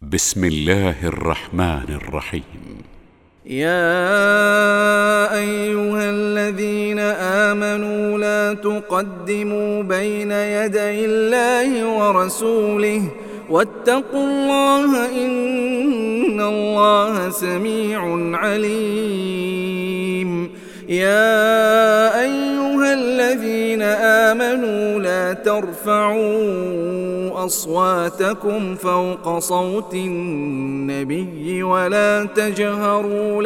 بسم الله الرحمن الرحيم. يا أيها الذين آمنوا لا تقدموا بين يدي الله ورسوله واتقوا الله إن الله سميع عليم. يا أيها الذين آمنوا لا ترفعوا أصواتكم فوق صوت النبي ولا تجهروا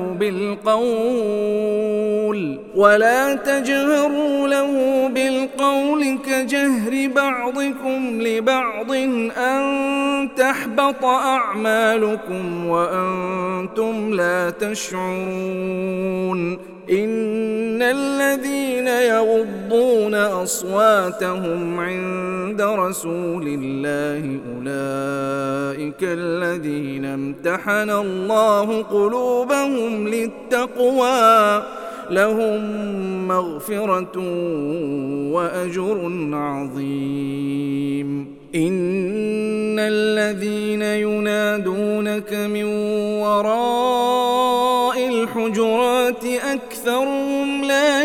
له بالقول كجهر بعضكم لبعض أن تحبط أعمالكم وأنتم لا تشعرون. إن الذين يغضون أصواتهم عند رسول الله أولئك الذين امتحن الله قلوبهم للتقوى لهم مغفرة وأجر عظيم. إن الذين ينادونك من وراء الحجرات أكثرهم لا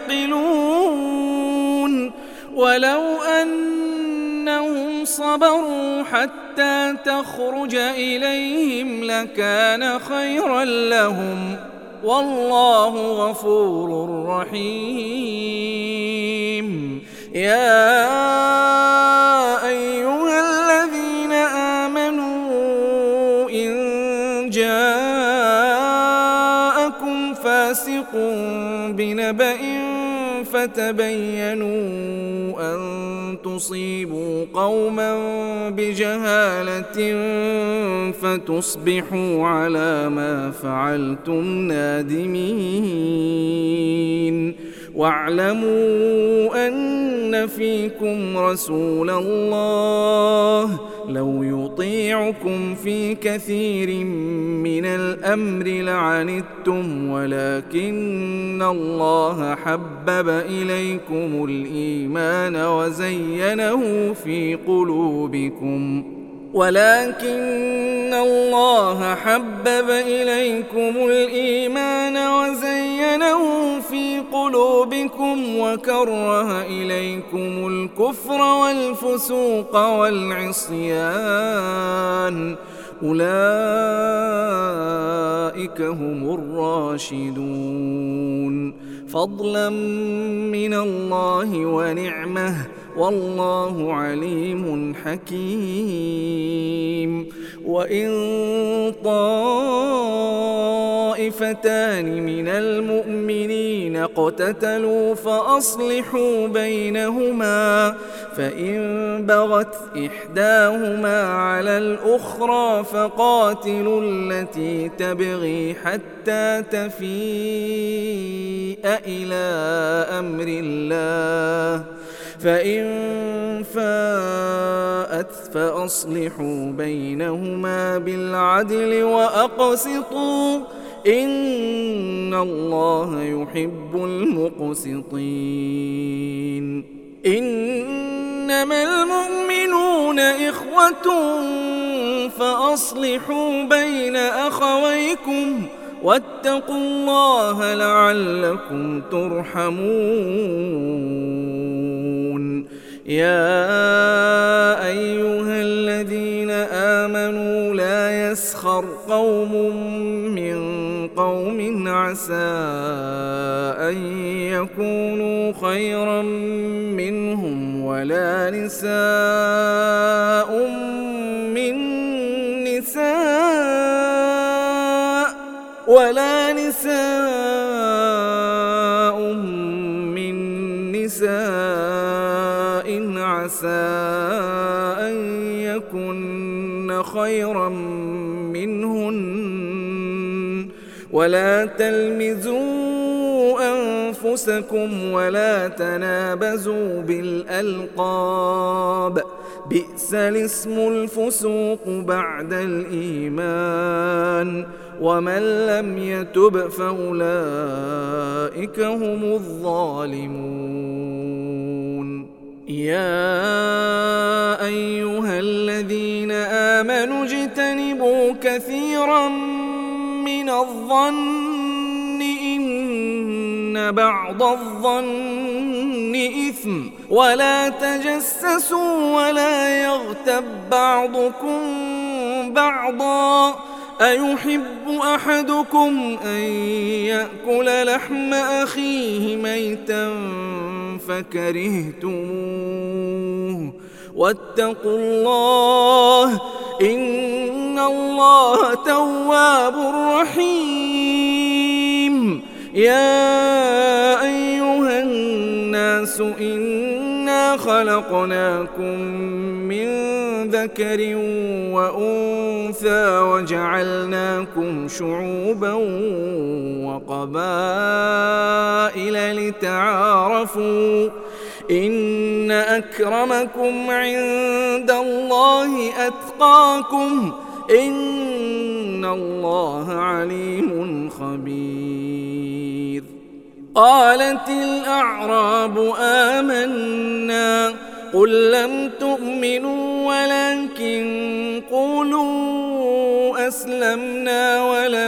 يعقلون. ولو أنهم صبروا حتى تخرج إليهم لكان خيرا لهم والله غفور رحيم. يا أيها الذين آمنوا إن جاءكم فاسق بنبأ فتبينوا أن تصيبوا قوما بجهالة فتصبحوا على ما فعلتم نادمين. واعلموا أن فيكم رسول الله لو يطيعكم في كثير من الأمر لعنتم ولكن الله حبب إليكم الإيمان وزينه في قلوبكم وكره إليكم الكفر والفسوق والعصيان أولئك هم الراشدون فضلا من الله ونعمه والله عليم حكيم. وإن طائفتان من المؤمنين اقتتلوا فأصلحوا بينهما فإن بغت إحداهما على الأخرى فقاتلوا التي تبغي حتى تفيء إلى أمر الله فإن فاءت فأصلحوا بينهما بالعدل وأقسطوا إن الله يحب المقسطين. إنما المؤمنون إخوة فأصلحوا بين أخويكم واتقوا الله لعلكم ترحمون. يا أيها الذين آمنوا لا يسخر قوم من قوم عسى أن يكونوا خيرا منهم ولا نساء من نساء عسى أن يكن خيرا منهن ولا تلمزوا أنفسكم ولا تنابزوا بالألقاب بئس الاسم الفسوق بعد الإيمان ومن لم يتب فأولئك هم الظالمون. يا أيها الذين آمنوا اجتنبوا كثيرا من الظن إن بعض الظن إثم ولا تجسسوا ولا يغتب بعضكم بعضا أيحب أحدكم أن يأكل لحم أخيه ميتا فكرهتموه واتقوا الله إن الله تواب رحيم. يا أيها الناس إنا خلقناكم من ذكر وأنثى وجعلناكم شعوبا وقبائل لتعارفوا إن أكرمكم عند الله أتقاكم إن الله عليم خبير. قالت الأعراب آمنا قل لم تؤمنوا ولكن قولوا أسلمنا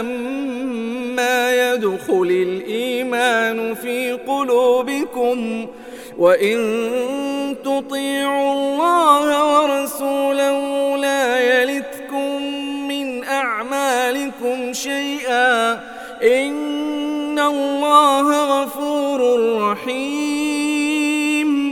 ولما يدخل الإيمان في قلوبكم وإن تطيعوا الله ورسوله لا يلتكم من أعمالكم شيئا إن الله غفور رحيم.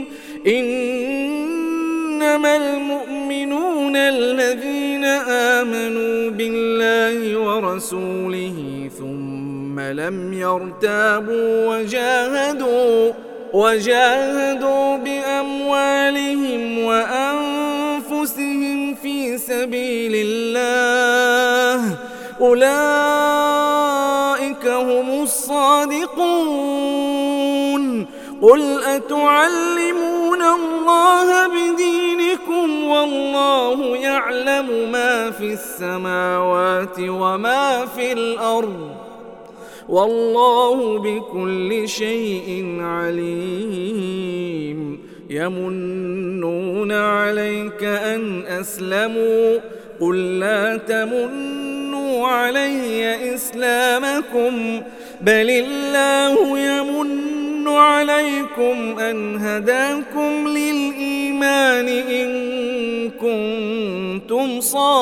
إنما المؤمنون الذين آمنوا بالله ورسوله ثم لم يرتابوا وجاهدوا بأموالهم وأنفسهم في سبيل الله أولئك هم الصادقون. قل أتعلمون الله بدينكم والله يعلم ما في السماوات وما في الأرض والله بكل شيء عليم. يمنون عليك أن أسلموا قل لا تمنوا علي إسلامكم بل الله يمن عليكم أن هداكم للإيمان إن كنتم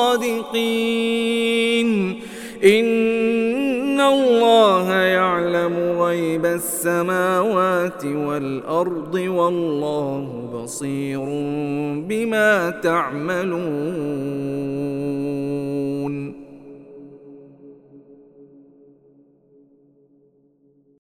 صادقين. إن الله يعلم غيب السماوات والأرض والله بصير بما تعملون.